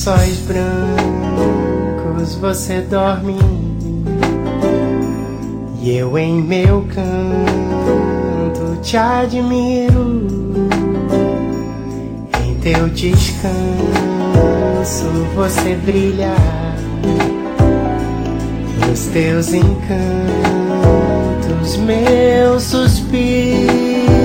lençóis brancos você dorme, e eu em meu canto te admiro. Em teu descanso você brilha, nos teus encantos meus suspiros.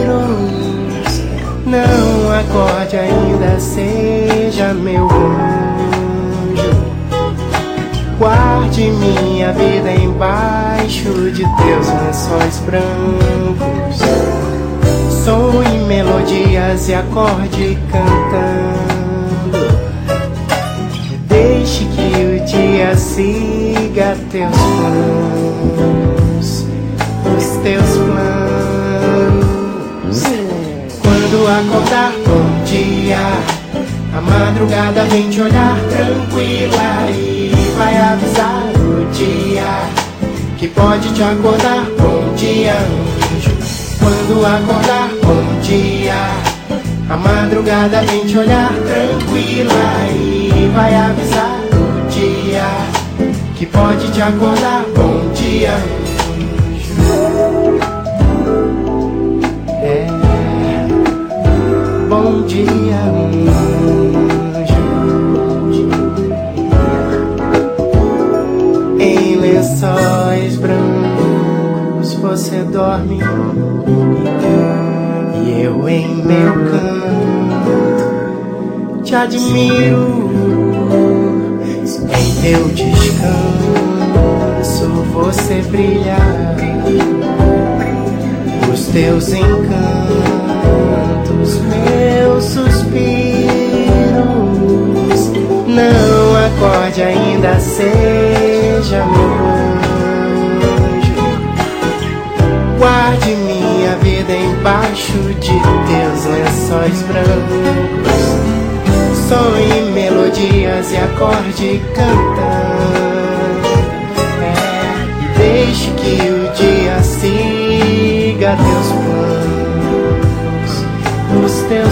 Não acorde ainda, seja meu anjo, guarde minha vida embaixo de teus lençóis brancos. Sonhe melodias e acorde cantando, deixe que o dia siga teus planos, os teus planos. Quando acordar, bom dia, a madrugada vem te olhar tranquila e vai avisar o dia que pode te acordar. Bom dia, anjo. Quando acordar, bom dia, a madrugada vem te olhar tranquila e vai avisar o dia que pode te acordar. Bom dia, anjo. Bom dia, anjo. Em lençóis brancos você dorme, e eu em meu canto te admiro. Em teu descanso você brilha, os teus encantos meus suspiros. Não acorde ainda, seja meu anjo, guarde minha vida embaixo de teus lençóis brancos. Sonhe melodias e acorde cantando, e deixe que o dia siga teus planos, os teus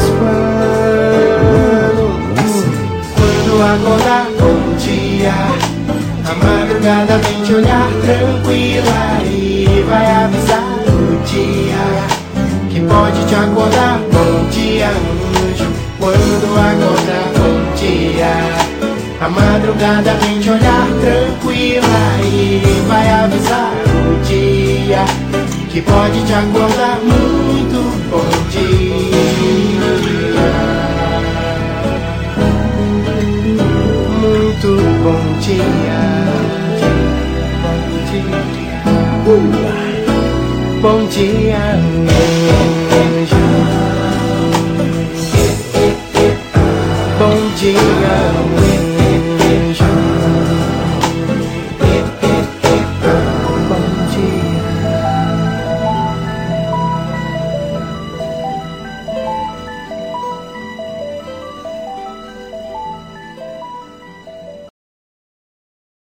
planos. Quando acordar, bom dia, a madrugada vem te olhar tranquila e vai avisar o dia que pode te acordar. Bom dia, anjo. Quando acordar, bom dia, a madrugada vem te olhar tranquila e vai avisar o dia que pode te acordar. Muito bom dia, muito bom dia, bom dia, bom dia.